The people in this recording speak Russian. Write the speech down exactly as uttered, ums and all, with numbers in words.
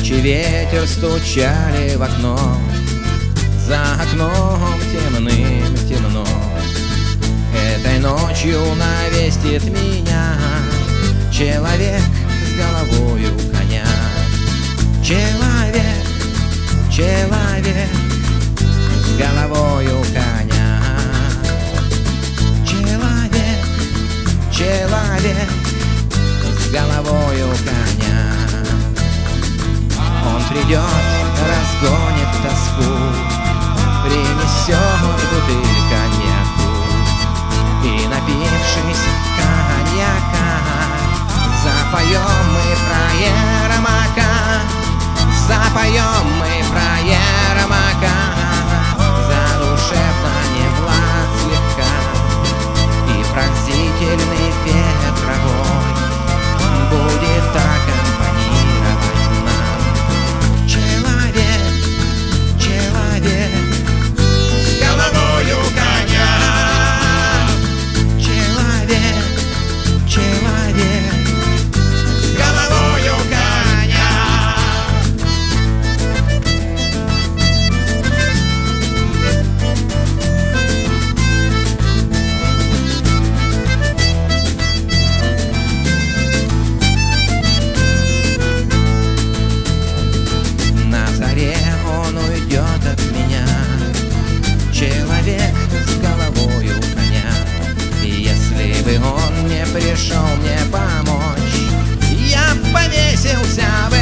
Ночи ветер стучали в окно, за окном темным темно. Этой ночью навестит меня человек с головою коня. Человек, человек с головою коня. Человек, человек с головою коня. Он придет, разгонит тоску, принесет бутыль коньяку. И, напившись коньяка, запоем мы про Ермака. Запоем мы про Ермака. Задушевно не Влад слегка и пронзительный ветровой будет аккомпанировать нам. Человек, человек с головою коня. Человек, человек с головою коня. На заре он уйдет от меня, человек с головою коня. И если бы он не пришел мне помочь, я повесился бы